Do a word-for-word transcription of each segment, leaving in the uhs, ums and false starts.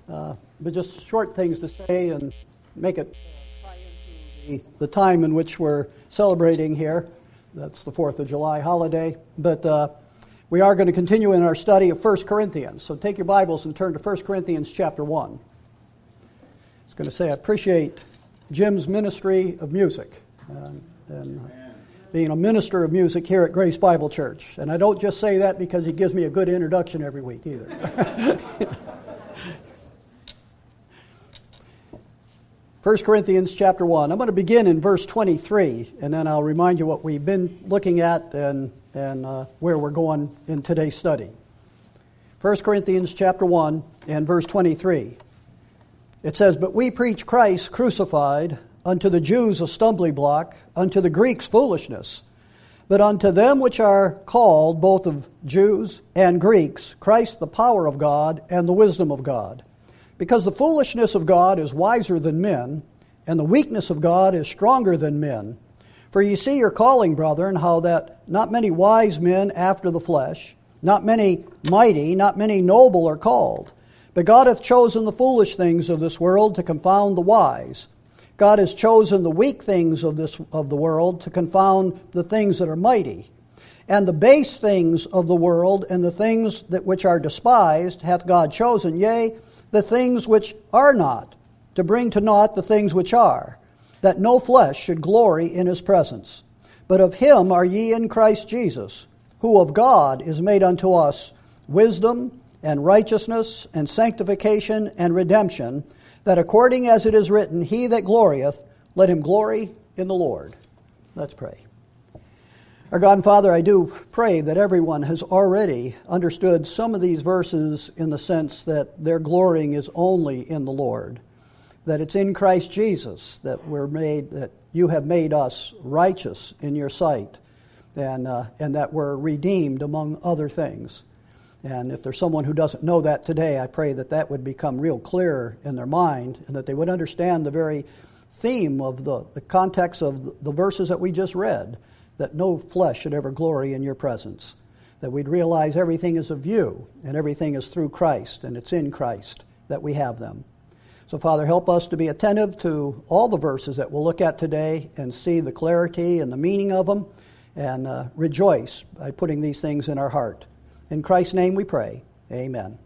uh, but just short things to say and make it uh, tie into the, the time in which we're celebrating here. That's the fourth of July holiday. But uh, we are going to continue in our study of First Corinthians. So take your Bibles and turn to First Corinthians chapter one. I was going to say I appreciate Jim's ministry of music and, and being a minister of music here at Grace Bible Church. And I don't just say that because he gives me a good introduction every week either. First Corinthians chapter one. I'm going to begin in verse twenty-three, and then I'll remind you what we've been looking at and, and uh, where we're going in today's study. First Corinthians chapter one and verse twenty-three. It says, "But we preach Christ crucified, unto the Jews a stumbling block, unto the Greeks foolishness. But unto them which are called, both of Jews and Greeks, Christ the power of God and the wisdom of God. Because the foolishness of God is wiser than men, and the weakness of God is stronger than men. For ye see your calling, brethren, how that not many wise men after the flesh, not many mighty, not many noble are called. But God hath chosen the foolish things of this world to confound the wise. God has chosen the weak things of this of the world to confound the things that are mighty. And the base things of the world and the things that which are despised hath God chosen, yea, the things which are not, to bring to naught the things which are, that no flesh should glory in his presence. But of him are ye in Christ Jesus, who of God is made unto us wisdom and righteousness and sanctification and redemption, that according as it is written, he that glorieth, let him glory in the Lord." Let's pray. Our God and Father, I do pray that everyone has already understood some of these verses in the sense that their glorying is only in the Lord, that it's in Christ Jesus that we're made, that you have made us righteous in your sight, and uh, and that we're redeemed among other things. And if there's someone who doesn't know that today, I pray that that would become real clear in their mind and that they would understand the very theme of the, the context of the verses that we just read, that no flesh should ever glory in your presence, that we'd realize everything is of you and everything is through Christ and it's in Christ that we have them. So, Father, help us to be attentive to all the verses that we'll look at today and see the clarity and the meaning of them and uh, rejoice by putting these things in our heart. In Christ's name we pray. Amen.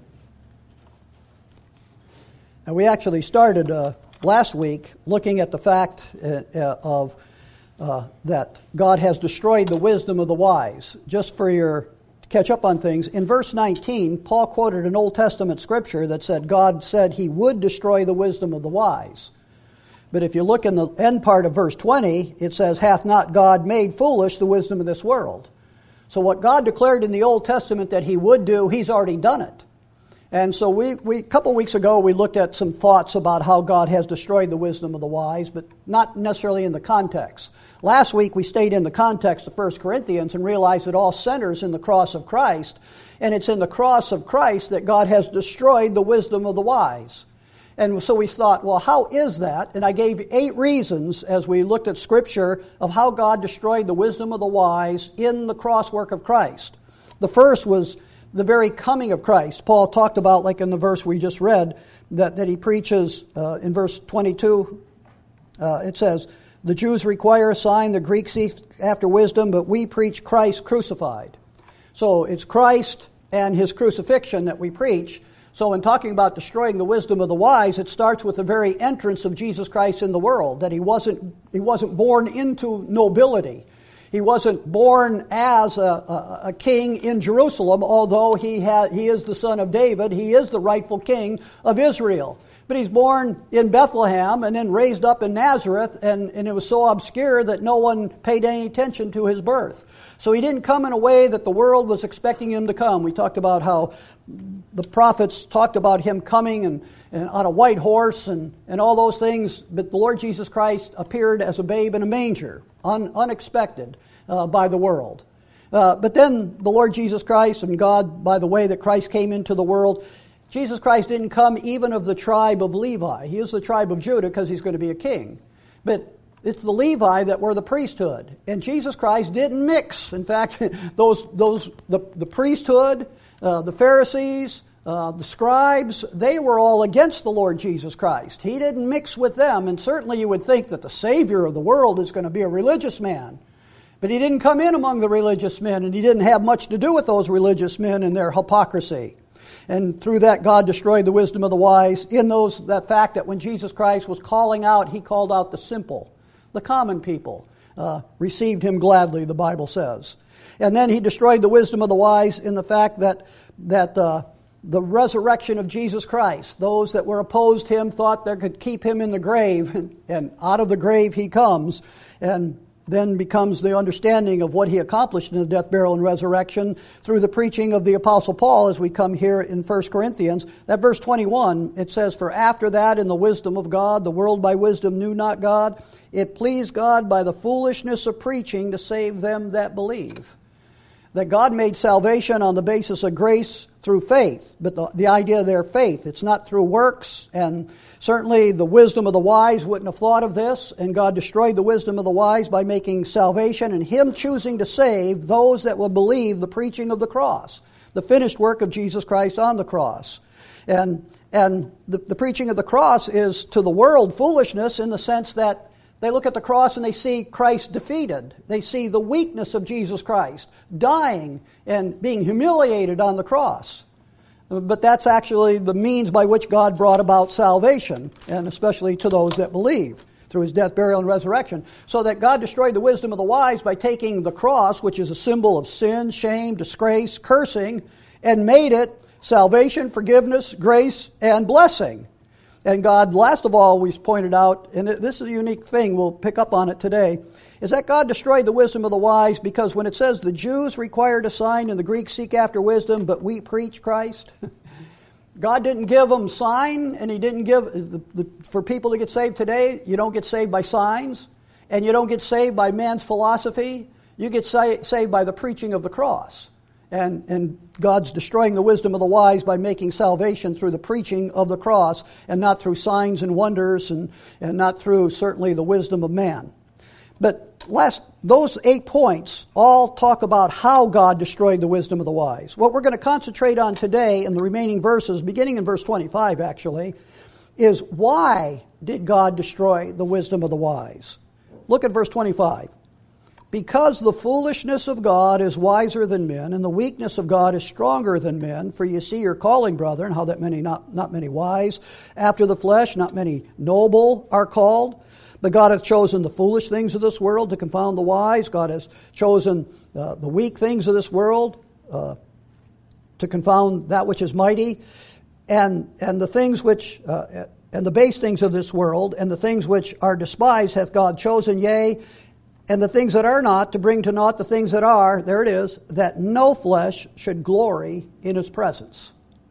Now, we actually started uh, last week looking at the fact uh, uh, of uh, that God has destroyed the wisdom of the wise. Just for your to catch up on things, in verse nineteen, Paul quoted an Old Testament scripture that said God said he would destroy the wisdom of the wise. But if you look in the end part of verse twenty, it says, "Hath not God made foolish the wisdom of this world?" So what God declared in the Old Testament that he would do, he's already done it. And so we, we a couple weeks ago, we looked at some thoughts about how God has destroyed the wisdom of the wise, but not necessarily in the context. Last week, we stayed in the context of First Corinthians and realized it all centers in the cross of Christ. And it's in the cross of Christ that God has destroyed the wisdom of the wise. And so we thought, well, how is that? And I gave eight reasons as we looked at Scripture of how God destroyed the wisdom of the wise in the cross work of Christ. The first was the very coming of Christ. Paul talked about, like in the verse we just read, that, that he preaches uh, in verse twenty-two. Uh, it says, "The Jews require a sign, the Greeks seek after wisdom, but we preach Christ crucified." So it's Christ and his crucifixion that we preach. So in talking about destroying the wisdom of the wise, it starts with the very entrance of Jesus Christ in the world, that he wasn't he wasn't born into nobility. He wasn't born as a, a, a king in Jerusalem, although he had, he is the son of David. He is the rightful king of Israel. But he's born in Bethlehem and then raised up in Nazareth, and, and it was so obscure that no one paid any attention to his birth. So he didn't come in a way that the world was expecting him to come. We talked about how the prophets talked about him coming and, and on a white horse and, and all those things, but the Lord Jesus Christ appeared as a babe in a manger, un, unexpected uh, by the world. Uh, but then the Lord Jesus Christ and God, by the way that Christ came into the world, Jesus Christ didn't come even of the tribe of Levi. He is the tribe of Judah because he's going to be a king. But it's the Levi that were the priesthood. And Jesus Christ didn't mix. In fact, those those the, the priesthood, uh, the Pharisees, Uh, the scribes, they were all against the Lord Jesus Christ. He didn't mix with them, and certainly you would think that the Savior of the world is going to be a religious man. But he didn't come in among the religious men, and he didn't have much to do with those religious men and their hypocrisy. And through that, God destroyed the wisdom of the wise in those that fact that when Jesus Christ was calling out, he called out the simple, the common people, uh, received him gladly, the Bible says. And then he destroyed the wisdom of the wise in the fact that that uh, the resurrection of Jesus Christ, those that were opposed him thought they could keep him in the grave, and, and out of the grave he comes, and then becomes the understanding of what he accomplished in the death, burial, and resurrection through the preaching of the Apostle Paul as we come here in First Corinthians. That verse twenty-one, it says, "For after that in the wisdom of God, the world by wisdom knew not God. It pleased God by the foolishness of preaching to save them that believe." That God made salvation on the basis of grace through faith. But the, the idea there, faith, it's not through works, and certainly the wisdom of the wise wouldn't have thought of this, and God destroyed the wisdom of the wise by making salvation and him choosing to save those that will believe the preaching of the cross, the finished work of Jesus Christ on the cross. And and the, the preaching of the cross is to the world foolishness in the sense that they look at the cross and they see Christ defeated. They see the weakness of Jesus Christ, dying and being humiliated on the cross. But that's actually the means by which God brought about salvation, and especially to those that believe, through his death, burial, and resurrection. So that God destroyed the wisdom of the wise by taking the cross, which is a symbol of sin, shame, disgrace, cursing, and made it salvation, forgiveness, grace, and blessing. And God, last of all, we pointed out, and this is a unique thing, we'll pick up on it today, is that God destroyed the wisdom of the wise because when it says the Jews required a sign and the Greeks seek after wisdom, but we preach Christ, God didn't give them sign, and he didn't give, the, the, for people to get saved today, you don't get saved by signs, and you don't get saved by man's philosophy, you get sa- saved by the preaching of the cross. And, and God's destroying the wisdom of the wise by making salvation through the preaching of the cross and not through signs and wonders and, and not through certainly the wisdom of man. But last, those eight points all talk about how God destroyed the wisdom of the wise. What we're going to concentrate on today in the remaining verses, beginning in verse twenty-five actually, is why did God destroy the wisdom of the wise? Look at verse twenty-five. "Because the foolishness of God is wiser than men, and the weakness of God is stronger than men. For you see your calling, brethren, how that many, not, not many wise after the flesh, not many noble are called. But God hath chosen the foolish things of this world to confound the wise. God has chosen uh, the weak things of this world uh, to confound that which is mighty. And, and the things which... Uh, and the base things of this world, and the things which are despised hath God chosen, yea, and the things that are not, to bring to naught the things that are," there it is, "that no flesh should glory in his presence."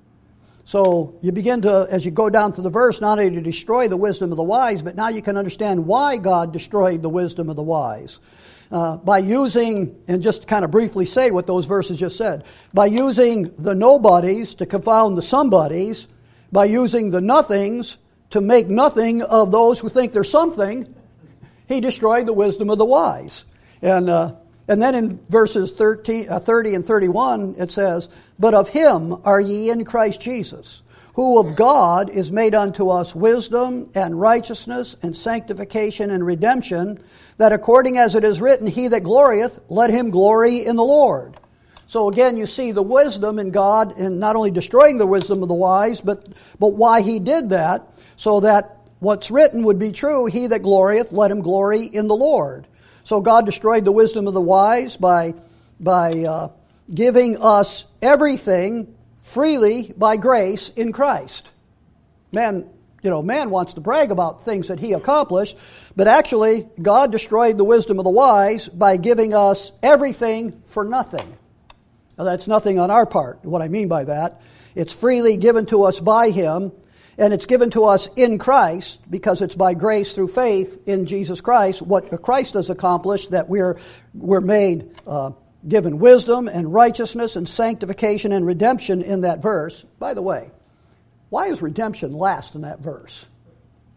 So you begin to, as you go down through the verse, not only to destroy the wisdom of the wise, but now you can understand why God destroyed the wisdom of the wise. Uh, by using, and just kind of briefly say what those verses just said, by using the nobodies to confound the somebodies, by using the nothings to make nothing of those who think they're something, he destroyed the wisdom of the wise. And uh, and then in verses thirty, uh, thirty and thirty-one, it says, "But of him are ye in Christ Jesus, who of God is made unto us wisdom and righteousness and sanctification and redemption, that according as it is written, He that glorieth, let him glory in the Lord." So again, you see the wisdom in God in not only destroying the wisdom of the wise, but but why he did that, so that what's written would be true, "He that glorieth, let him glory in the Lord." So God destroyed the wisdom of the wise by, by uh, giving us everything freely by grace in Christ. Man, you know, man wants to brag about things that he accomplished, but actually God destroyed the wisdom of the wise by giving us everything for nothing. Now that's nothing on our part. What I mean by that, it's freely given to us by him. And it's given to us in Christ because it's by grace through faith in Jesus Christ, what Christ has accomplished, that we're we're made, uh, given wisdom and righteousness and sanctification and redemption in that verse. By the way, why is redemption last in that verse?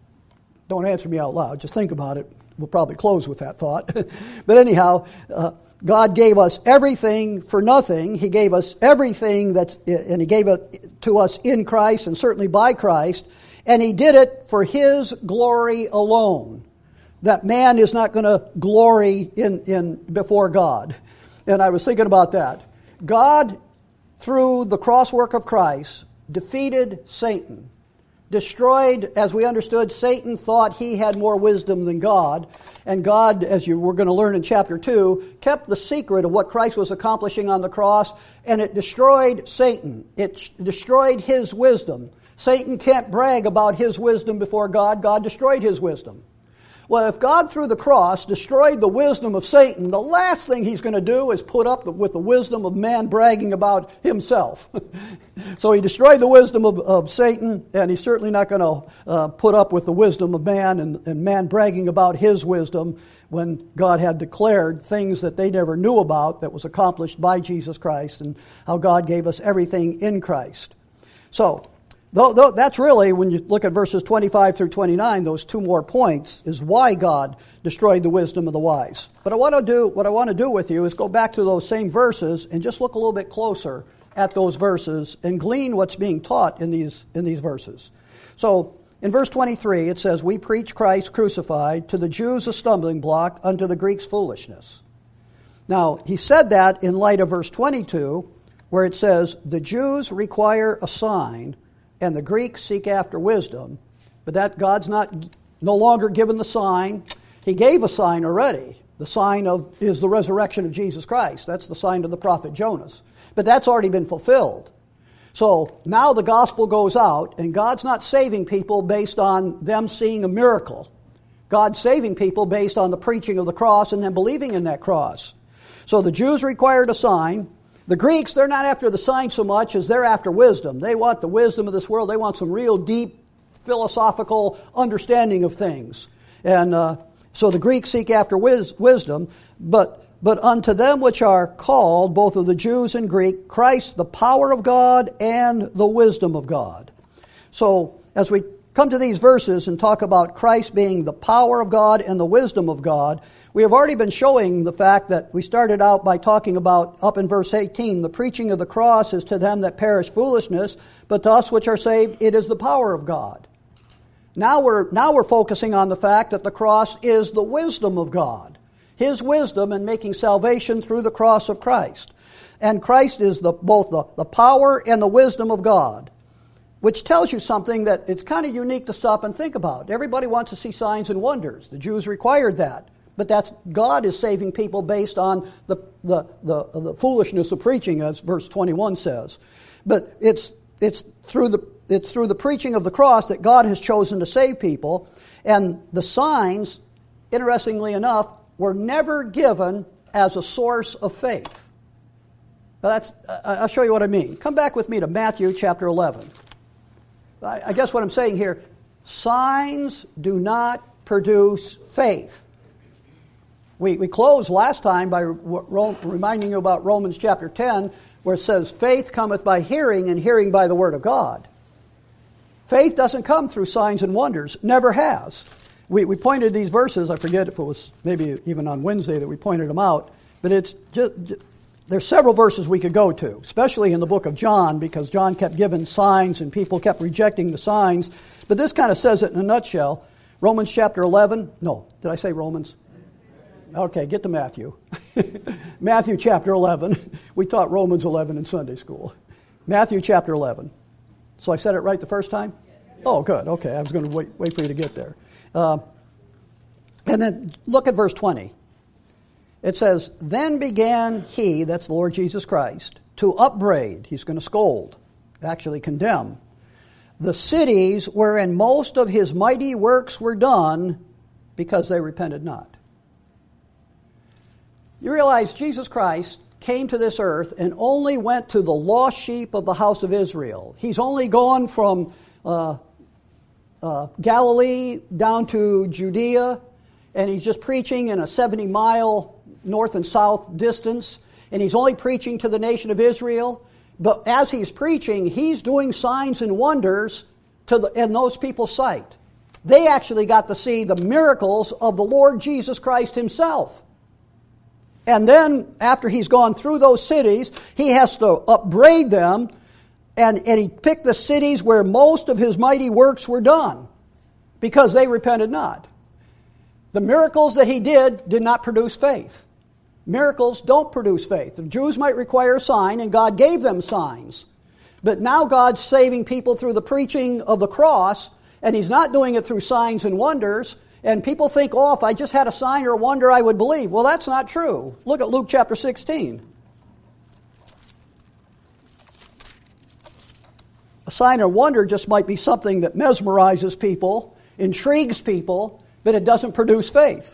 Don't answer me out loud. Just think about it. We'll probably close with that thought. But anyhow, uh, God gave us everything for nothing. He gave us everything that's, and He gave it to us in Christ and certainly by Christ. And He did it for His glory alone. That man is not going to glory in, in before God. And I was thinking about that. God, through the cross work of Christ, defeated Satan. Destroyed, as we understood, Satan thought he had more wisdom than God. And God, as you were going to learn in chapter two, kept the secret of what Christ was accomplishing on the cross, and it destroyed Satan. It destroyed his wisdom. Satan can't brag about his wisdom before God. God destroyed his wisdom. Well, if God, through the cross, destroyed the wisdom of Satan, the last thing He's going to do is put up with the wisdom of man bragging about himself. So He destroyed the wisdom of, of Satan, and He's certainly not going to uh, put up with the wisdom of man and, and man bragging about his wisdom when God had declared things that they never knew about that was accomplished by Jesus Christ, and how God gave us everything in Christ. So, Though, though that's really, when you look at verses twenty-five through twenty-nine, those two more points is why God destroyed the wisdom of the wise. But I want to do what I want to do with you is go back to those same verses and just look a little bit closer at those verses and glean what's being taught in these in these verses. So in verse twenty-three it says, "We preach Christ crucified, to the Jews a stumbling block, unto the Greeks foolishness." Now he said that in light of verse twenty-two, where it says, "The Jews require a sign, and the Greeks seek after wisdom," but that God's not no longer given the sign. He gave a sign already. The sign of is the resurrection of Jesus Christ. That's the sign of the prophet Jonas. But that's already been fulfilled. So now the gospel goes out, and God's not saving people based on them seeing a miracle. God's saving people based on the preaching of the cross and them believing in that cross. So the Jews required a sign. The Greeks, they're not after the sign so much as they're after wisdom. They want the wisdom of this world. They want some real deep philosophical understanding of things. And uh, so the Greeks seek after wis- wisdom. But, but unto them which are called, both of the Jews and Greek, Christ, the power of God and the wisdom of God. So as we come to these verses and talk about Christ being the power of God and the wisdom of God, we have already been showing the fact that we started out by talking about, up in verse eighteen, the preaching of the cross is to them that perish foolishness, but to us which are saved, it is the power of God. Now we're, now we're focusing on the fact that the cross is the wisdom of God. His wisdom in making salvation through the cross of Christ. And Christ is the, both the, the power and the wisdom of God, which tells you something that it's kind of unique to stop and think about. Everybody wants to see signs and wonders. The Jews required that. But that's God is saving people based on the, the, the, the foolishness of preaching, as verse twenty-one says. But it's it's through the it's through the preaching of the cross that God has chosen to save people. And the signs, interestingly enough, were never given as a source of faith. Now that's I'll show you what I mean. Come back with me to Matthew chapter eleven. I, I guess what I'm saying here, signs do not produce faith. We, we closed last time by ro- reminding you about Romans chapter ten, where it says, faith cometh by hearing, and hearing by the word of God. Faith doesn't come through signs and wonders, never has. We, we pointed these verses, I forget if it was maybe even on Wednesday that we pointed them out, but it's just, there's several verses we could go to, especially in the book of John, because John kept giving signs and people kept rejecting the signs. But this kind of says it in a nutshell. Romans chapter eleven, no, did I say Romans? Okay, get to Matthew. Matthew chapter eleven. We taught Romans eleven in Sunday school. Matthew chapter eleven. So I said it right the first time? Oh, good. Okay, I was going to wait, wait for you to get there. Uh, and then look at verse twenty. It says, then began he, that's the Lord Jesus Christ, to upbraid, he's going to scold, actually condemn, the cities wherein most of his mighty works were done, because they repented not. You realize Jesus Christ came to this earth and only went to the lost sheep of the house of Israel. He's only gone from uh, uh, Galilee down to Judea, and he's just preaching in a seventy-mile north and south distance, and he's only preaching to the nation of Israel. But as he's preaching, he's doing signs and wonders to the, in those people's sight. They actually got to see the miracles of the Lord Jesus Christ himself. And then, after he's gone through those cities, he has to upbraid them, and, and he picked the cities where most of his mighty works were done, because they repented not. The miracles that he did did not produce faith. Miracles don't produce faith. The Jews might require a sign, and God gave them signs. But now God's saving people through the preaching of the cross, and he's not doing it through signs and wonders. And people think, oh, if I just had a sign or a wonder, I would believe. Well, that's not true. Look at Luke chapter sixteen. A sign or wonder just might be something that mesmerizes people, intrigues people, but it doesn't produce faith.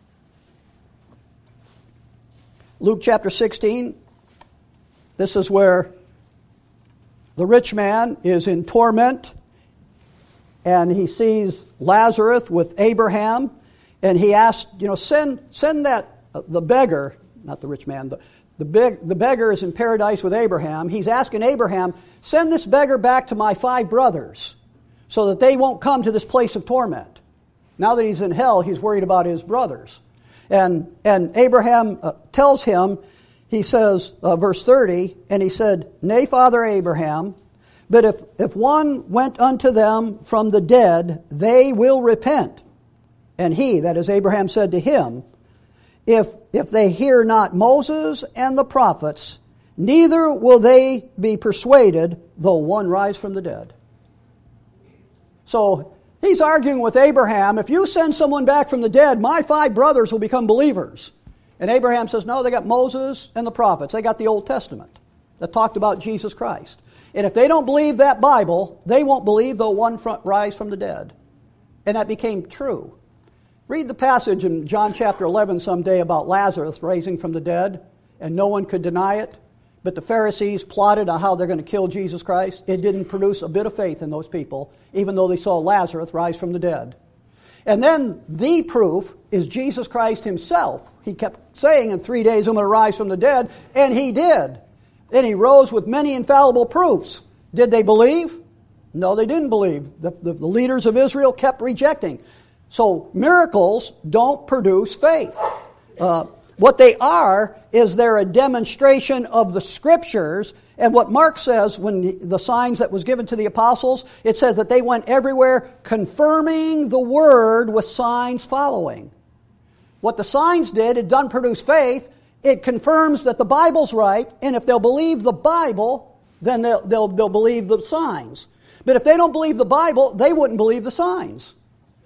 Luke chapter sixteen, this is where the rich man is in torment, and he sees Lazarus with Abraham, and he asks, you know, send send that, uh, the beggar, not the rich man, the, the, beg, the beggar is in paradise with Abraham. He's asking Abraham, send this beggar back to my five brothers so that they won't come to this place of torment. Now that he's in hell, he's worried about his brothers. And, and Abraham uh, tells him, he says, uh, verse thirty, and he said, Nay, Father Abraham, but if, if one went unto them from the dead, they will repent. And he, that is Abraham, said to him, If, if they hear not Moses and the prophets, neither will they be persuaded, though one rise from the dead. So he's arguing with Abraham, if you send someone back from the dead, my five brothers will become believers. And Abraham says, no, they got Moses and the prophets. They got the Old Testament that talked about Jesus Christ. And if they don't believe that Bible, they won't believe though one rise from the dead. And that became true. Read the passage in John chapter eleven someday about Lazarus raising from the dead, and no one could deny it. But the Pharisees plotted on how they're going to kill Jesus Christ. It didn't produce a bit of faith in those people, even though they saw Lazarus rise from the dead. And then the proof is Jesus Christ himself. He kept saying, in three days I'm going to rise from the dead, and he did. And he rose with many infallible proofs. Did they believe? No, they didn't believe. The, the, the leaders of Israel kept rejecting. So miracles don't produce faith. Uh, what they are is they're a demonstration of the Scriptures. And what Mark says when the, the signs that was given to the apostles, it says that they went everywhere confirming the word with signs following. What the signs did, it doesn't produce faith. It confirms that the Bible's right, and if they'll believe the Bible, then they'll, they'll, they'll believe the signs. But if they don't believe the Bible, they wouldn't believe the signs.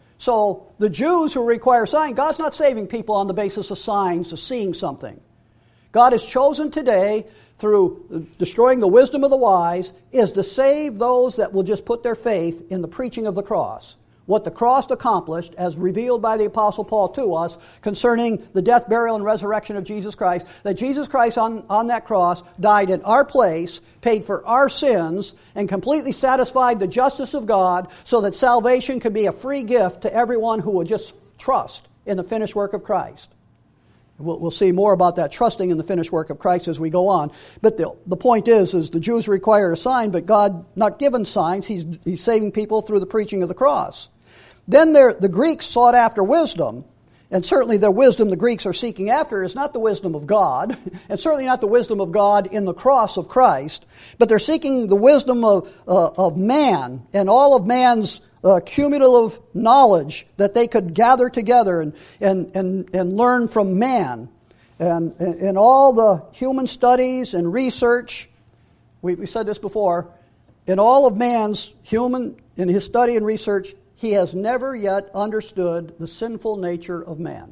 So the Jews who require signs, God's not saving people on the basis of signs, of seeing something. God has chosen today, through destroying the wisdom of the wise, is to save those that will just put their faith in the preaching of the cross. What the cross accomplished, as revealed by the Apostle Paul to us, concerning the death, burial, and resurrection of Jesus Christ, that Jesus Christ on, on that cross died in our place, paid for our sins, and completely satisfied the justice of God, so that salvation could be a free gift to everyone who would just trust in the finished work of Christ. We'll, we'll see more about that, trusting in the finished work of Christ, as we go on. But the, the point is, is the Jews require a sign, but God not given signs. He's, he's saving people through the preaching of the cross. Then there, the Greeks sought after wisdom, and certainly the wisdom the Greeks are seeking after is not the wisdom of God, and certainly not the wisdom of God in the cross of Christ, but they're seeking the wisdom of, uh, of man and all of man's uh, cumulative knowledge that they could gather together and, and, and, and learn from man. And in all the human studies and research, we, we said this before, in all of man's human, in his study and research, he has never yet understood the sinful nature of man.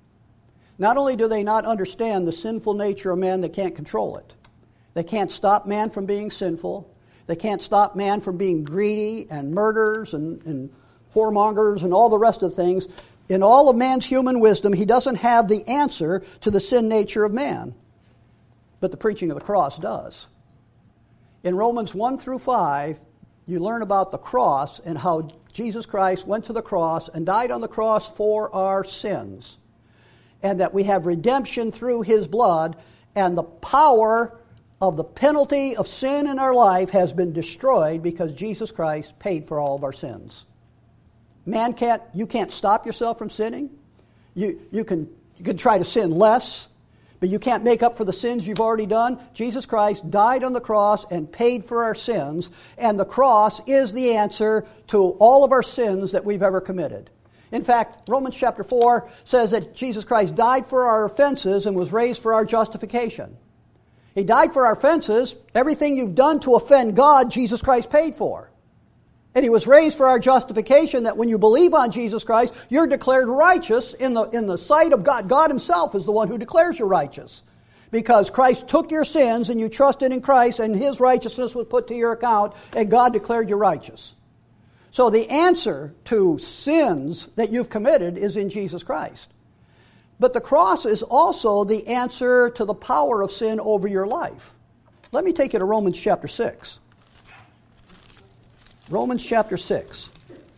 Not only do they not understand the sinful nature of man, they can't control it. They can't stop man from being sinful. They can't stop man from being greedy and murderers and, and whoremongers and all the rest of things. In all of man's human wisdom, he doesn't have the answer to the sin nature of man. But the preaching of the cross does. In Romans one through five, you learn about the cross and how Jesus Christ went to the cross and died on the cross for our sins. And that we have redemption through His blood, and the power of the penalty of sin in our life has been destroyed because Jesus Christ paid for all of our sins. Man can't, you can't stop yourself from sinning. You, you can, you can try to sin less, but you can't make up for the sins you've already done. Jesus Christ died on the cross and paid for our sins, and the cross is the answer to all of our sins that we've ever committed. In fact, Romans chapter four says that Jesus Christ died for our offenses and was raised for our justification. He died for our offenses. Everything you've done to offend God, Jesus Christ paid for. And He was raised for our justification, that when you believe on Jesus Christ, you're declared righteous in the, in the sight of God. God Himself is the one who declares you righteous. Because Christ took your sins and you trusted in Christ and His righteousness was put to your account and God declared you righteous. So the answer to sins that you've committed is in Jesus Christ. But the cross is also the answer to the power of sin over your life. Let me take you to Romans chapter six. Romans chapter six.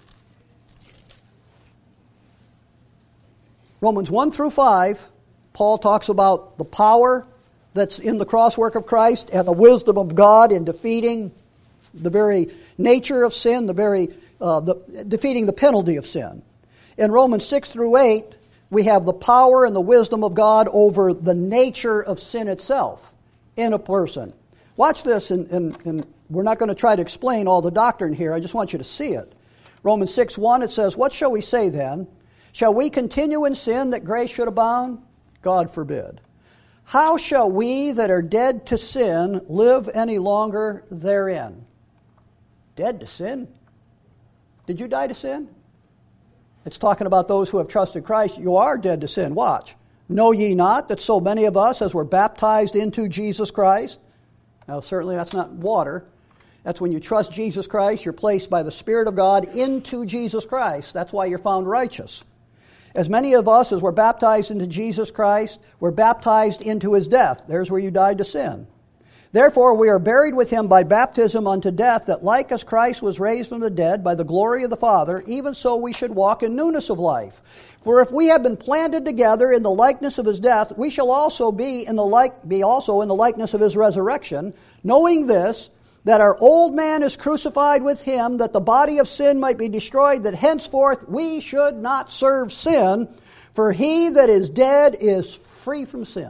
Romans one through five, Paul talks about the power that's in the cross work of Christ and the wisdom of God in defeating the very nature of sin, the very uh, the, defeating the penalty of sin. In Romans six through eight, we have the power and the wisdom of God over the nature of sin itself in a person. Watch this, and, and, and we're not going to try to explain all the doctrine here. I just want you to see it. Romans six one, it says, "What shall we say then? Shall we continue in sin that grace should abound? God forbid. How shall we that are dead to sin live any longer therein?" Dead to sin? Did you die to sin? It's talking about those who have trusted Christ. You are dead to sin. Watch. "Know ye not that so many of us as were baptized into Jesus Christ?" Now certainly that's not water. That's when you trust Jesus Christ, you're placed by the Spirit of God into Jesus Christ. That's why you're found righteous. "As many of us as were baptized into Jesus Christ were baptized into His death." There's where you died to sin. "Therefore we are buried with Him by baptism unto death, that like as Christ was raised from the dead by the glory of the Father, even so we should walk in newness of life. For if we have been planted together in the likeness of His death, we shall also be in the like be also in the likeness of His resurrection, knowing this, that our old man is crucified with Him, that the body of sin might be destroyed, that henceforth we should not serve sin, for he that is dead is free from sin."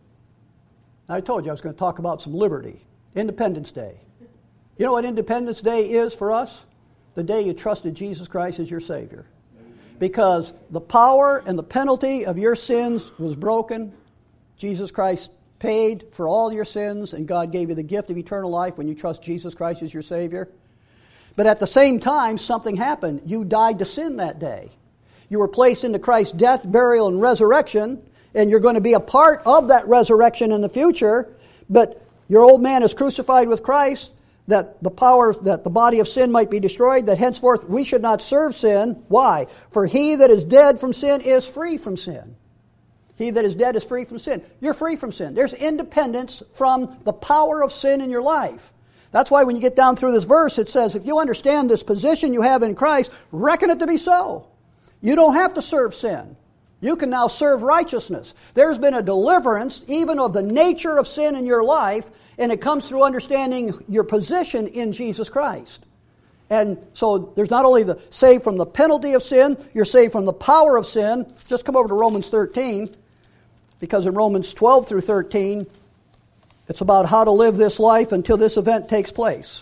Now, I told you I was going to talk about some liberty. Independence Day. You know what Independence Day is for us? The day you trusted Jesus Christ as your Savior. Because the power and the penalty of your sins was broken. Jesus Christ paid for all your sins, and God gave you the gift of eternal life when you trust Jesus Christ as your Savior. But at the same time, something happened. You died to sin that day. You were placed into Christ's death, burial, and resurrection, and you're going to be a part of that resurrection in the future. But your old man is crucified with Christ, that the power, that the body of sin might be destroyed, that henceforth we should not serve sin. Why? For he that is dead from sin is free from sin. He that is dead is free from sin. You're free from sin. There's independence from the power of sin in your life. That's why when you get down through this verse, it says, if you understand this position you have in Christ, reckon it to be so. You don't have to serve sin. You can now serve righteousness. There's been a deliverance even of the nature of sin in your life, and it comes through understanding your position in Jesus Christ. And so there's not only the saved from the penalty of sin, you're saved from the power of sin. Just come over to Romans thirteen, because in Romans twelve through thirteen, it's about how to live this life until this event takes place.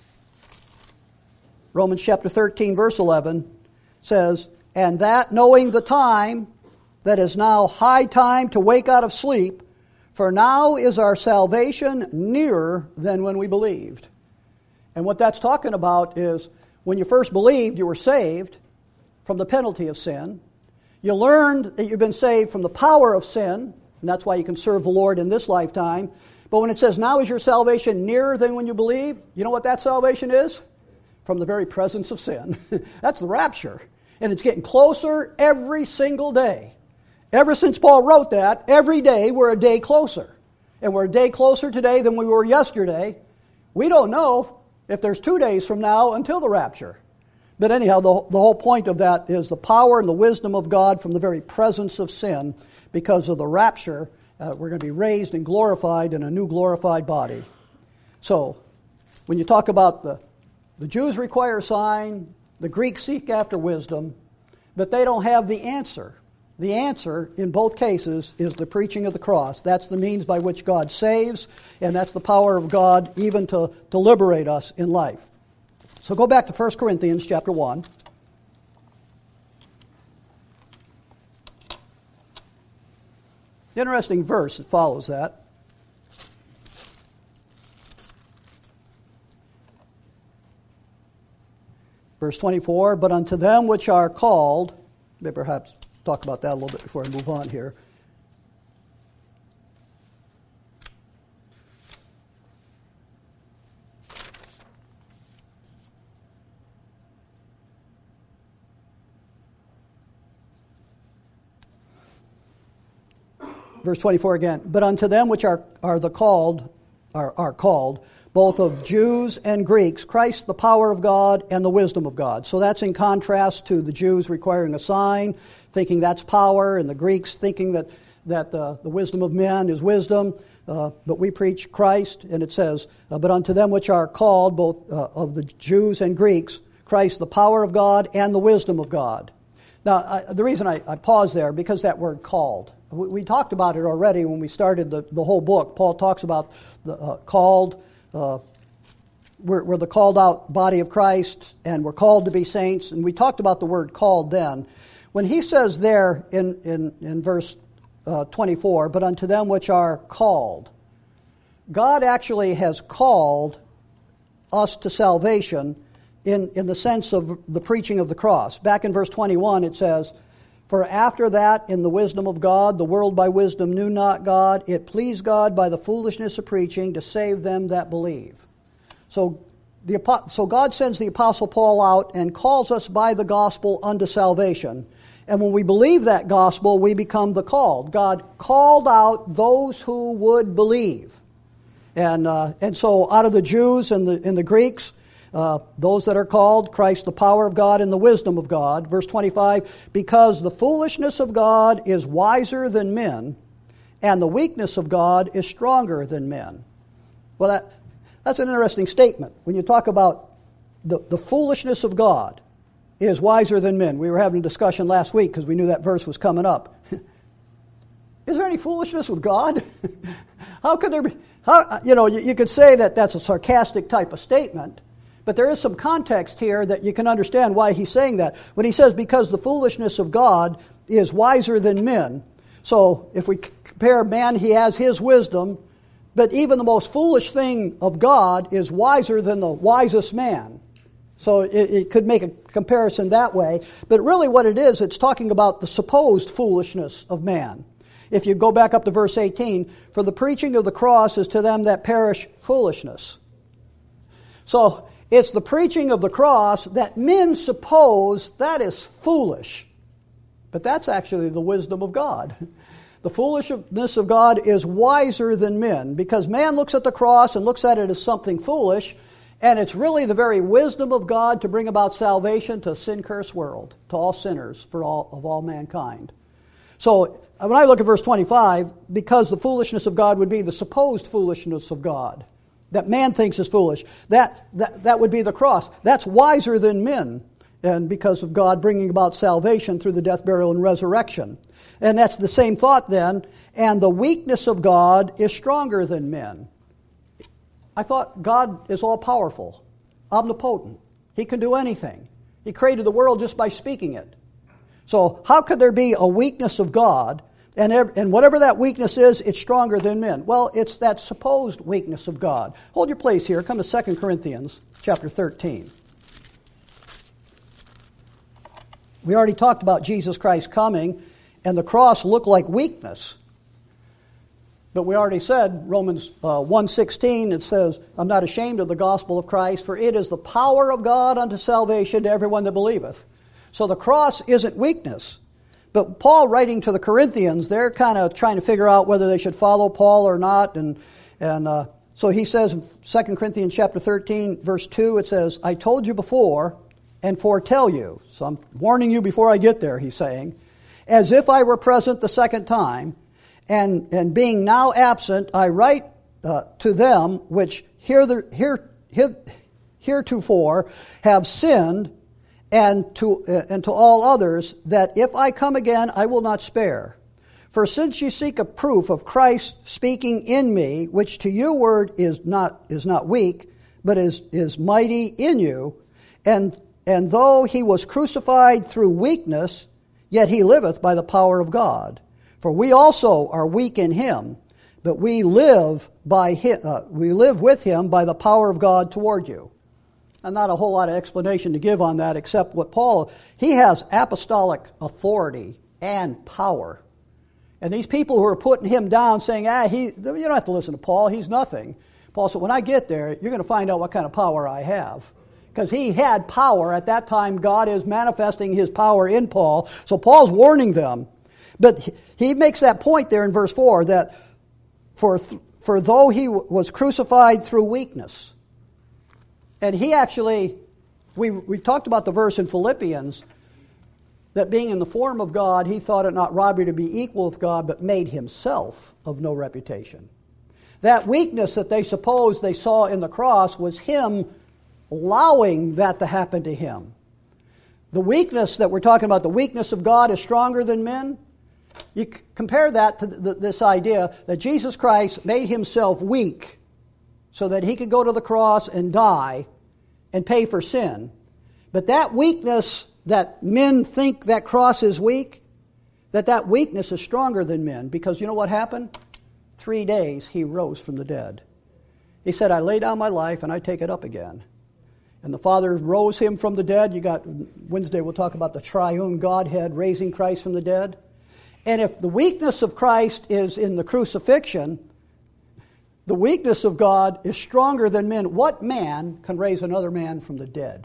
Romans chapter thirteen, verse eleven says, "And that knowing the time, that is now high time to wake out of sleep, for now is our salvation nearer than when we believed." And what that's talking about is when you first believed, you were saved from the penalty of sin. You learned that you've been saved from the power of sin, and that's why you can serve the Lord in this lifetime. But when it says, now is your salvation nearer than when you believed, you know what that salvation is? From the very presence of sin. That's the rapture. And it's getting closer every single day. Ever since Paul wrote that, every day we're a day closer. And we're a day closer today than we were yesterday. We don't know if there's two days from now until the rapture. But anyhow, the, the whole point of that is the power and the wisdom of God from the very presence of sin. Because of the rapture, uh, we're going to be raised and glorified in a new glorified body. So, when you talk about the, the Jews require a sign, the Greeks seek after wisdom, but they don't have the answer. the answer in both cases is the preaching of the cross. That's the means by which God saves, and that's the power of God even to, to liberate us in life. So go back to First Corinthians chapter one. Interesting verse that follows that. Verse twenty-four, but unto them which are called, maybe perhaps talk about that a little bit before I move on here. Verse twenty-four again, but unto them which are, are the called, are, are called, both of Jews and Greeks, Christ the power of God and the wisdom of God. So that's in contrast to the Jews requiring a sign, thinking that's power, and the Greeks thinking that, that uh, the wisdom of men is wisdom. Uh, but we preach Christ, and it says, uh, but unto them which are called, both uh, of the Jews and Greeks, Christ the power of God and the wisdom of God. Now, I, the reason I, I pause there, because that word called. We, we talked about it already when we started the, the whole book. Paul talks about the uh, called. Uh, we're, we're the called out body of Christ, and we're called to be saints. And we talked about the word called then. When he says there in, in, in verse uh, twenty-four, but unto them which are called, God actually has called us to salvation in, in the sense of the preaching of the cross. Back in verse twenty-one it says, for after that, in the wisdom of God, the world by wisdom knew not God. It pleased God by the foolishness of preaching to save them that believe. So, the, so God sends the Apostle Paul out and calls us by the gospel unto salvation. And when we believe that gospel, we become the called. God called out those who would believe. And uh, and so out of the Jews and the, and the Greeks, Uh, those that are called, Christ the power of God and the wisdom of God. Verse twenty-five, because the foolishness of God is wiser than men, and the weakness of God is stronger than men. Well, that that's an interesting statement. When you talk about the, the foolishness of God is wiser than men. We were having a discussion last week because we knew that verse was coming up. Is there any foolishness with God? How could there be? How, you know, you, you could say that that's a sarcastic type of statement. But there is some context here that you can understand why he's saying that. When he says, because the foolishness of God is wiser than men. So if we compare man, he has his wisdom, but even the most foolish thing of God is wiser than the wisest man. So it, it could make a comparison that way. But really what it is, it's talking about the supposed foolishness of man. If you go back up to verse eighteen, for the preaching of the cross is to them that perish foolishness. So it's the preaching of the cross that men suppose that is foolish. But that's actually the wisdom of God. The foolishness of God is wiser than men, because man looks at the cross and looks at it as something foolish, and it's really the very wisdom of God to bring about salvation to a sin-cursed world, to all sinners, for all of all mankind. So when I look at verse twenty-five, because the foolishness of God would be the supposed foolishness of God, that man thinks is foolish, that, that that would be the cross. That's wiser than men, and because of God bringing about salvation through the death, burial, and resurrection. And that's the same thought then, and the weakness of God is stronger than men. I thought God is all-powerful, omnipotent. He can do anything. He created the world just by speaking it. So how could there be a weakness of God? And, every, and whatever that weakness is, it's stronger than men. Well, it's that supposed weakness of God. Hold your place here. Come to Second Corinthians chapter thirteen. We already talked about Jesus Christ coming, and the cross looked like weakness. But we already said, Romans uh, one sixteen, it says, I'm not ashamed of the gospel of Christ, for it is the power of God unto salvation to everyone that believeth. So the cross isn't weakness. But Paul, writing to the Corinthians, they're kind of trying to figure out whether they should follow Paul or not. And and uh, so he says in Second Corinthians chapter thirteen, verse two, it says, I told you before and foretell you. So I'm warning you before I get there, he's saying, as if I were present the second time, and, and being now absent, I write uh, to them which here, here, here, heretofore have sinned, and to, uh, and to all others, that if I come again, I will not spare. For since you seek a proof of Christ speaking in me, which to you word is not is not weak, but is, is mighty in you, and and though he was crucified through weakness, yet he liveth by the power of God. For we also are weak in him, but we live by him, uh, we live with him by the power of God toward you. And not a whole lot of explanation to give on that, except what Paul, he has apostolic authority and power. And these people who are putting him down saying, ah, he, you don't have to listen to Paul, he's nothing. Paul said, when I get there, you're going to find out what kind of power I have. Because he had power. At that time, God is manifesting his power in Paul. So Paul's warning them. But he makes that point there in verse four, that for, for though he was crucified through weakness. And he actually, we, we talked about the verse in Philippians, that being in the form of God, he thought it not robbery to be equal with God, but made himself of no reputation. That weakness that they supposed they saw in the cross was him allowing that to happen to him. The weakness that we're talking about, the weakness of God is stronger than men. You c- compare that to th- this idea that Jesus Christ made himself weak so that he could go to the cross and die and pay for sin. But that weakness that men think that cross is weak, that that weakness is stronger than men. Because you know what happened? Three days he rose from the dead. He said, I lay down my life and I take it up again. And the Father rose him from the dead. You got, Wednesday we'll talk about the triune Godhead raising Christ from the dead. And if the weakness of Christ is in the crucifixion, the weakness of God is stronger than men. What man can raise another man from the dead?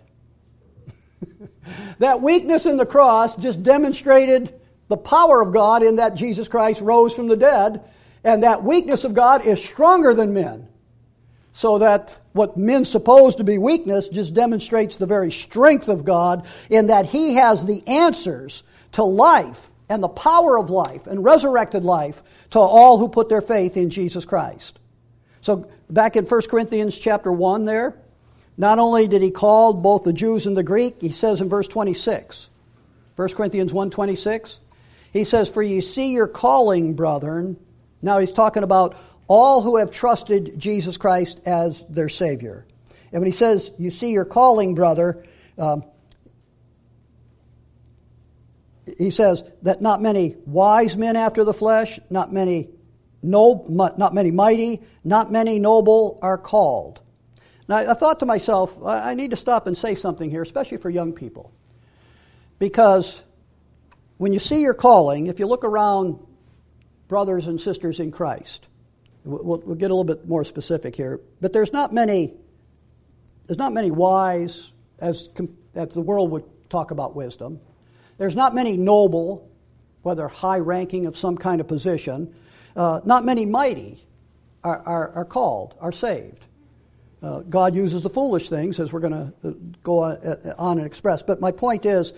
That weakness in the cross just demonstrated the power of God in that Jesus Christ rose from the dead. And that weakness of God is stronger than men. So that what men suppose to be weakness just demonstrates the very strength of God in that he has the answers to life and the power of life and resurrected life to all who put their faith in Jesus Christ. So back in First Corinthians chapter one there, not only did he call both the Jews and the Greek, he says in verse twenty-six, First Corinthians one twenty-six, he says, for ye see your calling, brethren. Now he's talking about all who have trusted Jesus Christ as their Savior. And when he says, you see your calling, brother, um, he says that not many wise men after the flesh, not many no, not many mighty, not many noble are called. Now I thought to myself, I need to stop and say something here, especially for young people. Because when you see your calling, if you look around brothers and sisters in Christ, we'll, we'll get a little bit more specific here, but there's not many, there's not many wise, as, as the world would talk about wisdom. There's not many noble, whether high-ranking of some kind of position. Uh, not many mighty are, are, are called, are saved. Uh, God uses the foolish things, as we're going to go on, on and express. But my point is,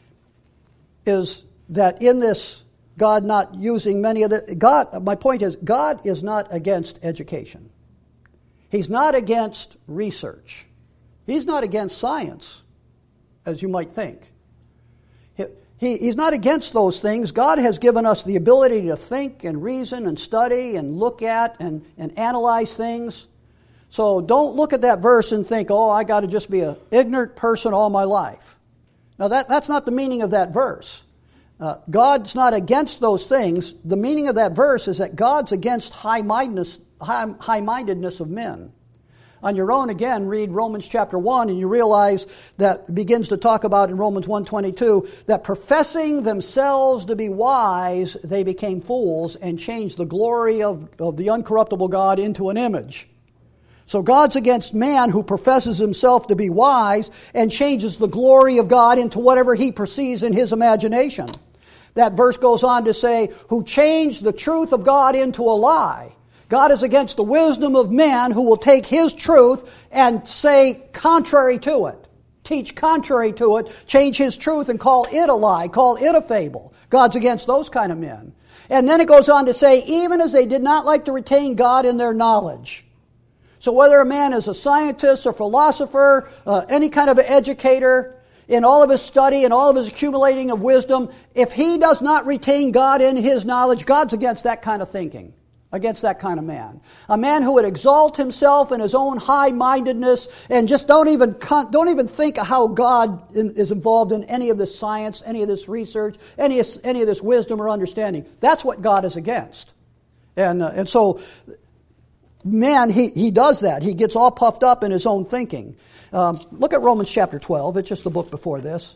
is that in this, God not using many of the... God. My point is, God is not against education. He's not against research. He's not against science, as you might think. He, he, he's not against those things. God has given us the ability to think and reason and study and look at and, and analyze things. So don't look at that verse and think, oh, I got to just be an ignorant person all my life. Now, that, that's not the meaning of that verse. Uh, God's not against those things. The meaning of that verse is that God's against high-mindedness, high, high-mindedness of men. On your own, again, read Romans chapter one, and you realize that it begins to talk about in Romans one twenty-two that professing themselves to be wise, they became fools and changed the glory of, of the uncorruptible God into an image. So God's against man who professes himself to be wise and changes the glory of God into whatever he perceives in his imagination. That verse goes on to say, who changed the truth of God into a lie. God is against the wisdom of men who will take his truth and say contrary to it. Teach contrary to it, change his truth and call it a lie, call it a fable. God's against those kind of men. And then it goes on to say, even as they did not like to retain God in their knowledge. So whether a man is a scientist or philosopher, uh, any kind of an educator, in all of his study and all of his accumulating of wisdom, if he does not retain God in his knowledge, God's against that kind of thinking, against that kind of man. A man who would exalt himself in his own high-mindedness and just don't even don't even think of how God is involved in any of this science, any of this research, any of, any of this wisdom or understanding. That's what God is against. And uh, and so, man, he, he does that. He gets all puffed up in his own thinking. Um, look at Romans chapter twelve. It's just the book before this.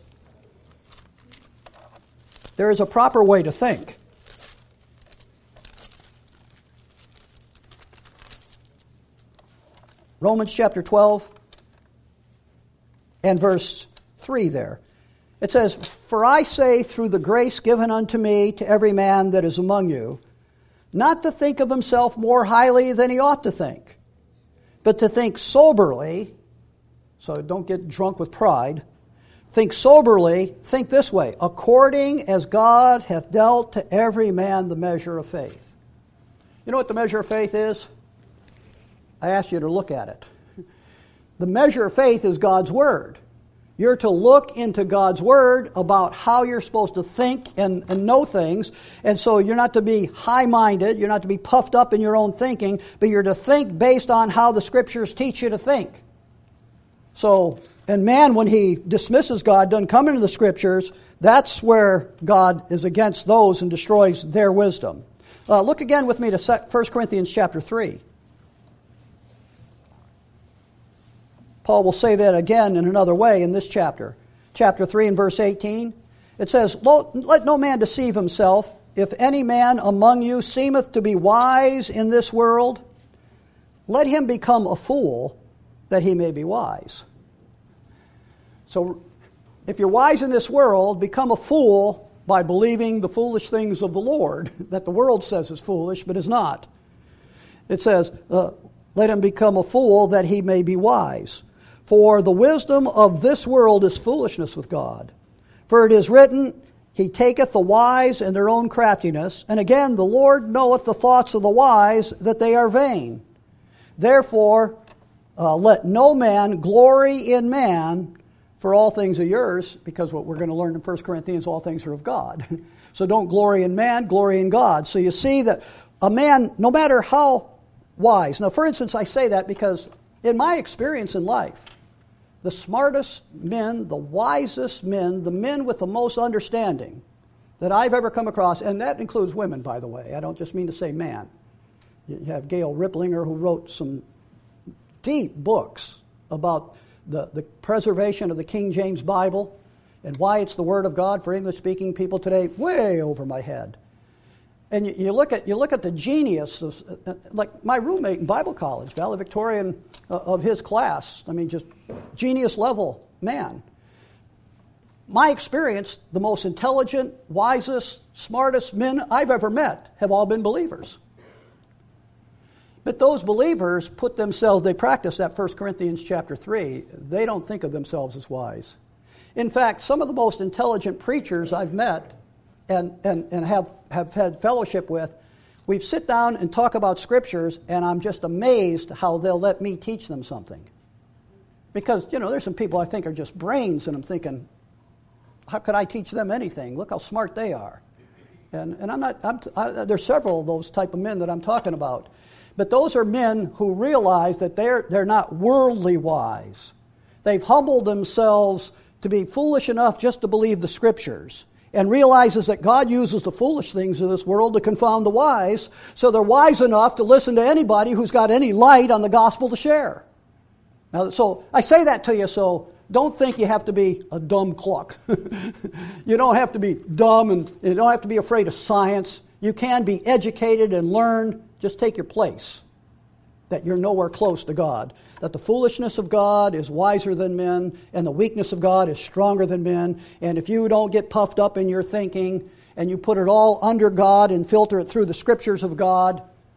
There is a proper way to think. Romans chapter twelve and verse three there. It says, "For I say through the grace given unto me to every man that is among you, not to think of himself more highly than he ought to think, but to think soberly," so don't get drunk with pride, "think soberly, think this way, according as God hath dealt to every man the measure of faith." You know what the measure of faith is? I ask you to look at it. The measure of faith is God's Word. You're to look into God's Word about how you're supposed to think and, and know things. And so you're not to be high-minded, you're not to be puffed up in your own thinking, but you're to think based on how the Scriptures teach you to think. So, and man, when he dismisses God, doesn't come into the Scriptures, that's where God is against those and destroys their wisdom. Uh, look again with me to First Corinthians chapter three. Paul will say that again in another way in this chapter. Chapter three and verse eighteen. It says, "Let no man deceive himself. If any man among you seemeth to be wise in this world, let him become a fool, that he may be wise." So, if you're wise in this world, become a fool by believing the foolish things of the Lord, that the world says is foolish, but is not. It says, uh, "Let him become a fool, that he may be wise. For the wisdom of this world is foolishness with God. For it is written, He taketh the wise in their own craftiness. And again, the Lord knoweth the thoughts of the wise, that they are vain. Therefore, uh, let no man glory in man, for all things are yours," because what we're going to learn in First Corinthians, all things are of God. So don't glory in man, glory in God. So you see that a man, no matter how wise. Now, for instance, I say that because in my experience in life, the smartest men, the wisest men, the men with the most understanding that I've ever come across, and that includes women, by the way. I don't just mean to say man. You have Gail Riplinger, who wrote some deep books about the, the preservation of the King James Bible and why it's the Word of God for English-speaking people today, way over my head. And you, you look at you look at the genius of, uh, like my roommate in Bible college, valedictorian uh, of his class. I mean, just genius level man. My experience, the most intelligent, wisest, smartest men I've ever met have all been believers. But those believers put themselves, they practice that First Corinthians chapter three. They don't think of themselves as wise. In fact, some of the most intelligent preachers I've met and, and, and have, have had fellowship with, we sit down and talk about scriptures, and I'm just amazed how they'll let me teach them something. Because, you know, there's some people I think are just brains, and I'm thinking, how could I teach them anything? Look how smart they are. And, and I'm not, I'm, I, there's several of those type of men that I'm talking about. But those are men who realize that they're, they're not worldly wise. They've humbled themselves to be foolish enough just to believe the Scriptures, and realizes that God uses the foolish things of this world to confound the wise, so they're wise enough to listen to anybody who's got any light on the gospel to share. Now, so I say that to you, so don't think you have to be a dumb cluck. You don't have to be dumb, and you don't have to be afraid of science. You can be educated and learn. Just take your place, that you're nowhere close to God, that the foolishness of God is wiser than men, and the weakness of God is stronger than men. And if you don't get puffed up in your thinking, and you put it all under God and filter it through the Scriptures of God,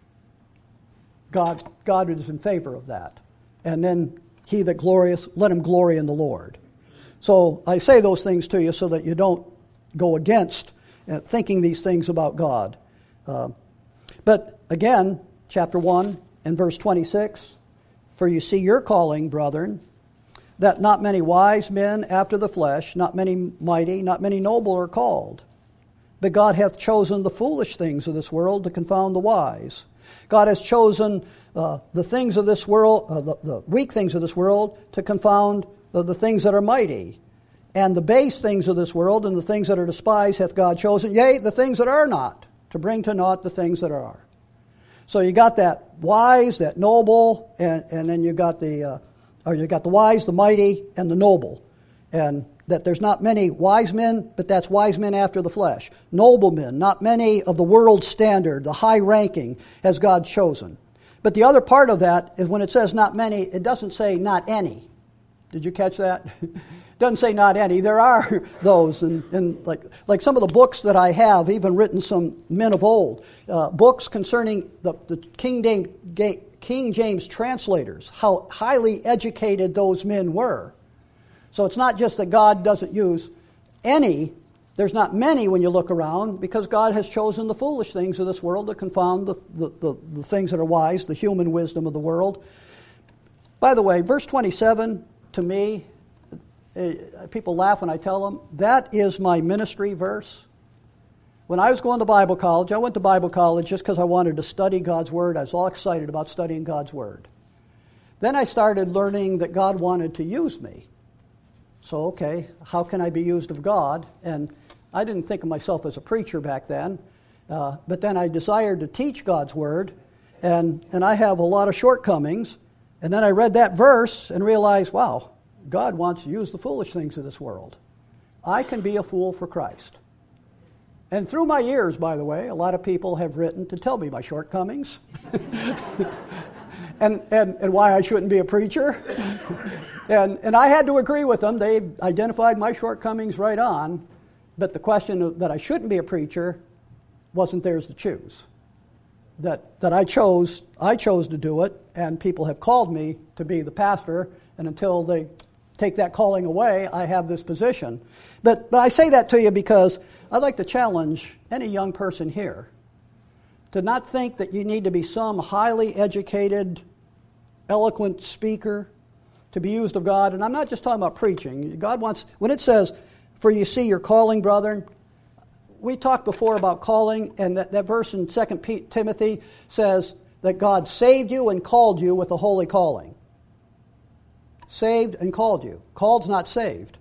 God, God is in favor of that. And then he that glorious, let him glory in the Lord. So I say those things to you so that you don't go against uh, thinking these things about God. Uh, but again, chapter one and verse twenty-six, "For you see your calling, brethren, that not many wise men after the flesh, not many mighty, not many noble are called. But God hath chosen the foolish things of this world to confound the wise. God has chosen uh, the things of this world, uh, the, the weak things of this world, to confound uh, the things that are mighty. And the base things of this world and the things that are despised hath God chosen, yea, the things that are not, to bring to naught the things that are. So you got that wise, that noble, and, and then you got the uh, or you got the wise, the mighty, and the noble. And that there's not many wise men, but that's wise men after the flesh. Noblemen, not many of the world's standard, the high ranking, has God chosen. But the other part of that is when it says not many, it doesn't say not any. Did you catch that? It doesn't say not any. There are those, and, and like like some of the books that I have, even written some men of old, uh, books concerning the, the King James, King James translators, how highly educated those men were. So it's not just that God doesn't use any. There's not many when you look around, because God has chosen the foolish things of this world to confound the, the, the, the things that are wise, the human wisdom of the world. By the way, verse twenty-seven, to me, uh, people laugh when I tell them, that is my ministry verse. When I was going to Bible college, I went to Bible college just because I wanted to study God's Word. I was all excited about studying God's Word. Then I started learning that God wanted to use me. So, okay, how can I be used of God? And I didn't think of myself as a preacher back then, uh, but then I desired to teach God's Word, and, and I have a lot of shortcomings. And then I read that verse and realized, wow, God wants to use the foolish things of this world. I can be a fool for Christ. And through my years, by the way, a lot of people have written to tell me my shortcomings and, and, and why I shouldn't be a preacher. and, and I had to agree with them. They identified my shortcomings right on. But the question that I shouldn't be a preacher wasn't theirs to choose. That that I chose, I chose to do it, and people have called me to be the pastor, and until they take that calling away, I have this position. But, but I say that to you because I'd like to challenge any young person here to not think that you need to be some highly educated, eloquent speaker to be used of God. And I'm not just talking about preaching. God wants, when it says, for you see your calling, brethren, we talked before about calling, and that, that verse in Second Timothy says that God saved you and called you with a holy calling. Saved and called you. Called's not saved.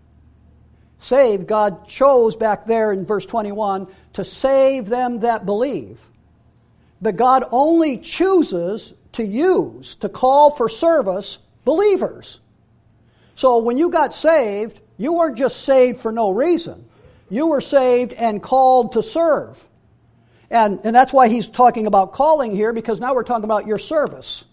Saved, God chose back there in verse twenty-one to save them that believe. But God only chooses to use, to call for service, believers. So when you got saved, you weren't just saved for no reason. You were saved and called to serve. And, and that's why he's talking about calling here, because now we're talking about your service.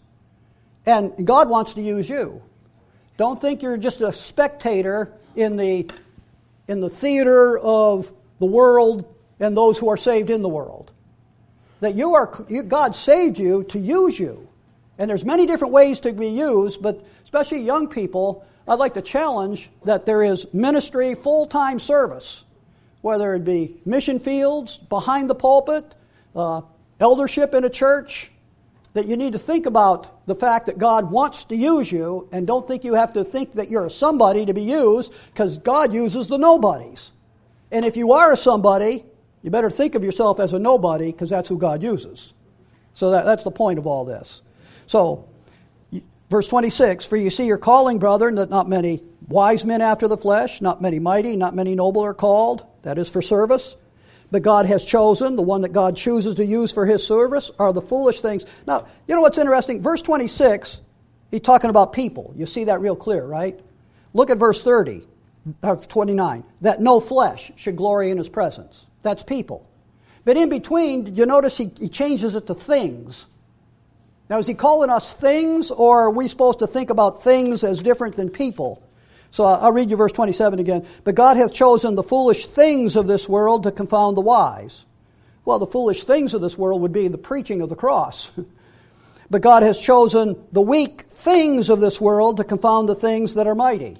And God wants to use you. Don't think you're just a spectator in the, in the theater of the world and those who are saved in the world. That you are, you, God saved you to use you. And there's many different ways to be used, but especially young people, I'd like to challenge that there is ministry, full-time service, whether it be mission fields, behind the pulpit, uh, eldership in a church, that you need to think about the fact that God wants to use you, and don't think you have to think that you're a somebody to be used, because God uses the nobodies. And if you are a somebody, you better think of yourself as a nobody, because that's who God uses. So that, that's the point of all this. So, verse twenty-six, for you see your calling, brethren, that not many wise men after the flesh, not many mighty, not many noble are called. That is for service. But God has chosen, the one that God chooses to use for His service, are the foolish things. Now, you know what's interesting? Verse twenty-six, he's talking about people. You see that real clear, right? Look at verse thirty, or twenty-nine. That no flesh should glory in His presence. That's people. But in between, did you notice he, he changes it to things? Now, is he calling us things, or are we supposed to think about things as different than people? So I'll read you verse twenty-seven again. But God hath chosen the foolish things of this world to confound the wise. Well, the foolish things of this world would be the preaching of the cross. But God has chosen the weak things of this world to confound the things that are mighty.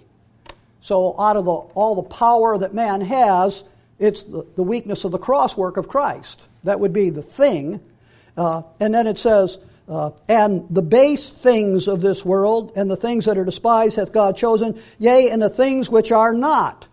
So out of the, all the power that man has, it's the, the weakness of the cross work of Christ. That would be the thing. Uh, and then it says, Uh, and the base things of this world and the things that are despised hath God chosen, yea, and the things which are not.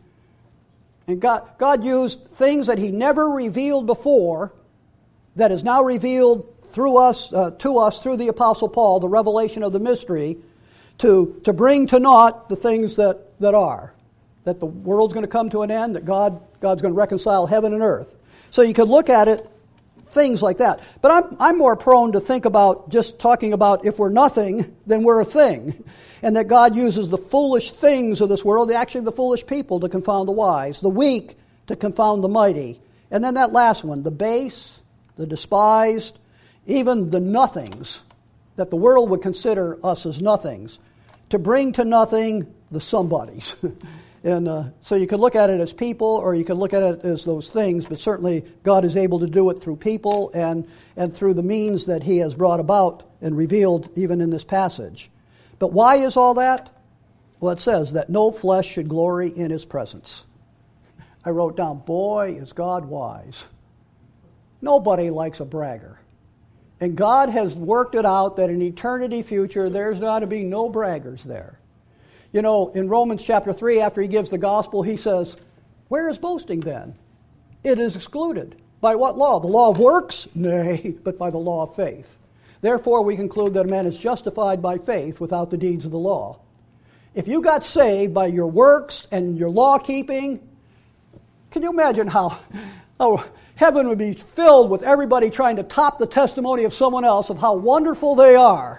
And God, God used things that He never revealed before, that is now revealed through us, uh, to us through the Apostle Paul, the revelation of the mystery, to, to bring to naught the things that, that are. That the world's going to come to an end, that God God's going to reconcile heaven and earth. So you could look at it, things like that. But I'm I'm more prone to think about just talking about if we're nothing, then we're a thing. And that God uses the foolish things of this world, actually the foolish people, to confound the wise, the weak to confound the mighty. And then that last one, the base, the despised, even the nothings, that the world would consider us as nothings, to bring to nothing the somebodies. And uh, so you could look at it as people, or you could look at it as those things, but certainly God is able to do it through people and, and through the means that He has brought about and revealed even in this passage. But why is all that? Well, it says that no flesh should glory in His presence. I wrote down, boy, is God wise. Nobody likes a bragger. And God has worked it out that in eternity future, there's going to be no braggers there. You know, in Romans chapter three, after he gives the gospel, he says, where is boasting then? It is excluded. By what law? The law of works? Nay, but by the law of faith. Therefore, we conclude that a man is justified by faith without the deeds of the law. If you got saved by your works and your law keeping, can you imagine how, how heaven would be filled with everybody trying to top the testimony of someone else of how wonderful they are?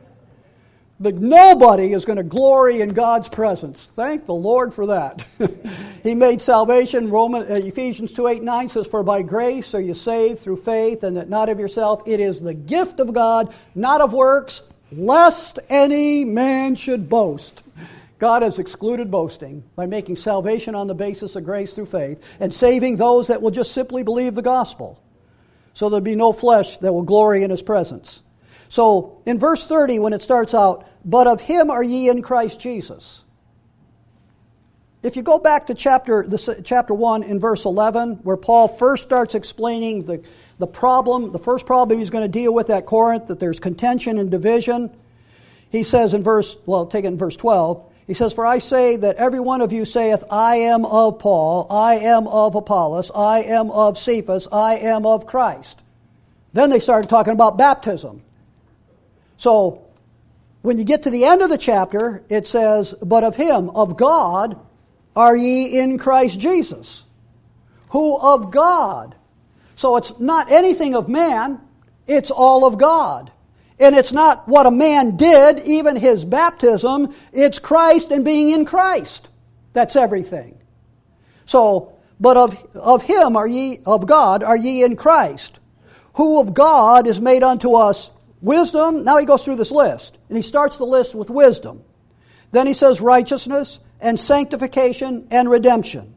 But nobody is going to glory in God's presence. Thank the Lord for that. He made salvation. Roman, uh, Ephesians two, eight, nine says, for by grace are you saved through faith, and that not of yourself. It is the gift of God, not of works, lest any man should boast. God has excluded boasting by making salvation on the basis of grace through faith and saving those that will just simply believe the gospel. So there'll be no flesh that will glory in His presence. So in verse thirty, when it starts out, but of Him are ye in Christ Jesus. If you go back to chapter the, chapter one in verse eleven, where Paul first starts explaining the, the problem, the first problem he's going to deal with at Corinth, that there's contention and division, he says in verse, well, take it in verse twelve, he says, for I say that every one of you saith, I am of Paul, I am of Apollos, I am of Cephas, I am of Christ. Then they started talking about baptism. So, when you get to the end of the chapter, it says, but of Him, of God, are ye in Christ Jesus. Who of God? So it's not anything of man, it's all of God. And it's not what a man did, even his baptism, it's Christ and being in Christ. That's everything. So, but of, of Him are ye, of God, are ye in Christ. Who of God is made unto us wisdom. Now he goes through this list, and he starts the list with wisdom. Then he says righteousness and sanctification and redemption.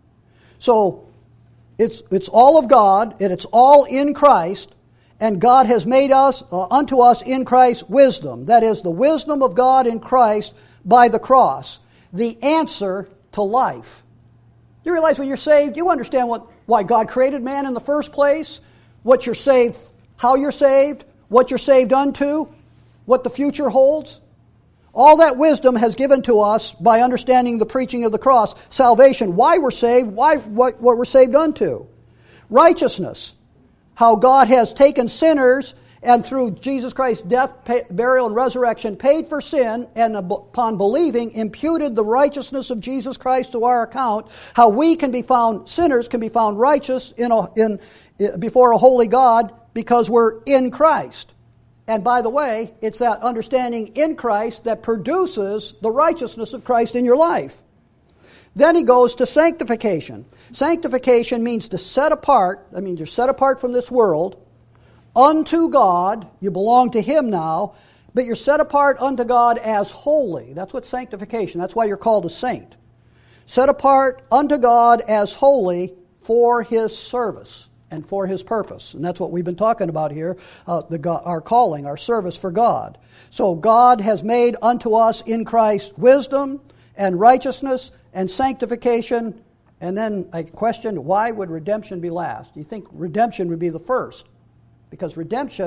So it's it's all of God, and it's all in Christ, and God has made us uh, unto us in Christ wisdom. That is the wisdom of God in Christ by the cross, the answer to life. You realize when you're saved, you understand what why God created man in the first place, what you're saved, how you're saved, what you're saved unto, what the future holds. All that wisdom has given to us by understanding the preaching of the cross. Salvation, why we're saved, why what, what we're saved unto. Righteousness, how God has taken sinners and through Jesus Christ's death, pay, burial, and resurrection paid for sin, and upon believing imputed the righteousness of Jesus Christ to our account. How we can be found, sinners can be found righteous in a, in before a holy God, because we're in Christ. And by the way, it's that understanding in Christ that produces the righteousness of Christ in your life. Then he goes to sanctification. Sanctification means to set apart. That means you're set apart from this world unto God. You belong to Him now, but you're set apart unto God as holy. That's what sanctification, that's why you're called a saint. Set apart unto God as holy for His service and for His purpose. And that's what we've been talking about here, uh, the God, our calling, our service for God. So God has made unto us in Christ wisdom and righteousness and sanctification. And then I questioned, why would redemption be last? Do you think redemption would be the first? Because redemption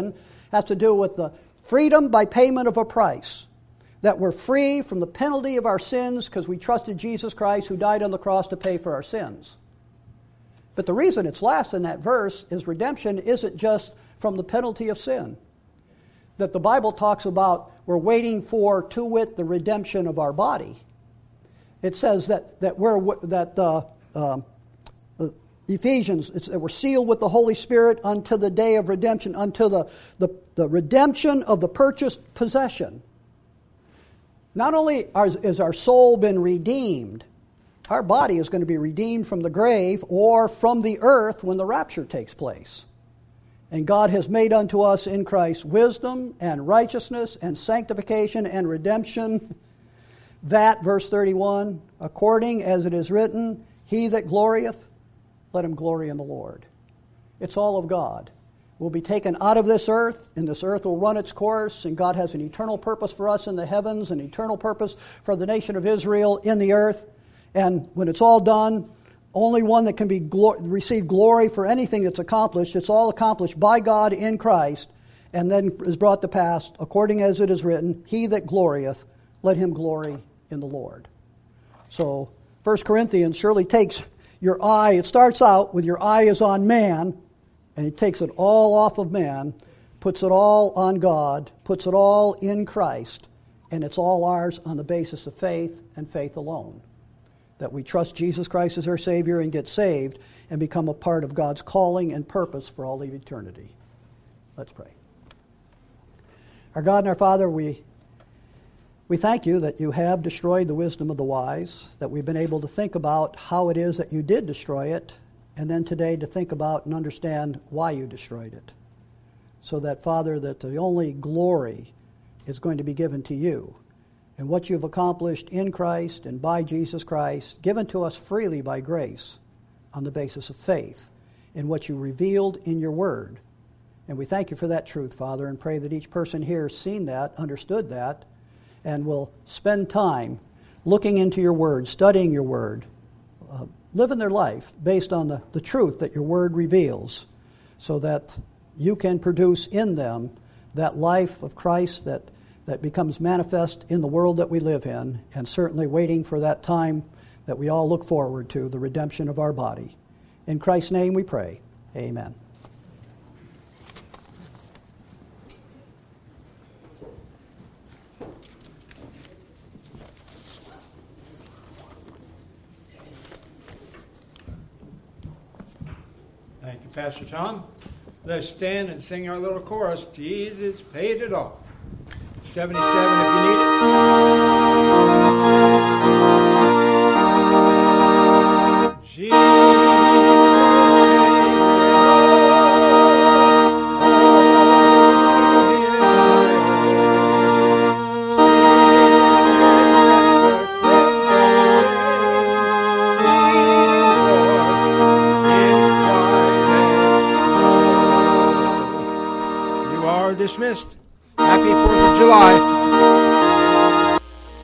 has to do with the freedom by payment of a price. That we're free from the penalty of our sins because we trusted Jesus Christ who died on the cross to pay for our sins. But the reason it's last in that verse is redemption isn't just from the penalty of sin. That the Bible talks about we're waiting for, to wit, the redemption of our body. It says that that we're that uh, um, uh, Ephesians, it's that we're sealed with the Holy Spirit unto the day of redemption, unto the, the, the redemption of the purchased possession. Not only is our soul been redeemed, our body is going to be redeemed from the grave or from the earth when the rapture takes place. And God has made unto us in Christ wisdom and righteousness and sanctification and redemption. That, verse thirty-one, according as it is written, he that glorieth, let him glory in the Lord. It's all of God. We'll be taken out of this earth, and this earth will run its course, and God has an eternal purpose for us in the heavens, an eternal purpose for the nation of Israel in the earth. And when it's all done, only one that can be glo- receive glory for anything that's accomplished, it's all accomplished by God in Christ, and then is brought to pass, according as it is written, he that glorieth, let him glory in the Lord. So, First Corinthians surely takes your eye, it starts out with your eye is on man, and he takes it all off of man, puts it all on God, puts it all in Christ, and it's all ours on the basis of faith and faith alone. That we trust Jesus Christ as our Savior and get saved and become a part of God's calling and purpose for all of eternity. Let's pray. Our God and our Father, we, we thank you that you have destroyed the wisdom of the wise, that we've been able to think about how it is that you did destroy it, and then today to think about and understand why you destroyed it. So that, Father, that the only glory is going to be given to you. And what you've accomplished in Christ and by Jesus Christ, given to us freely by grace on the basis of faith in what you revealed in your word. And we thank you for that truth, Father, and pray that each person here has seen that, understood that, and will spend time looking into your word, studying your word, uh, living their life based on the, the truth that your word reveals, so that you can produce in them that life of Christ that that becomes manifest in the world that we live in, and certainly waiting for that time that we all look forward to, the redemption of our body. In Christ's name we pray. Amen. Thank you, Pastor Tom. Let's stand and sing our little chorus, Jesus Paid It All. seventy-seven if you need it. Jesus dismissed. Happy fourth of July.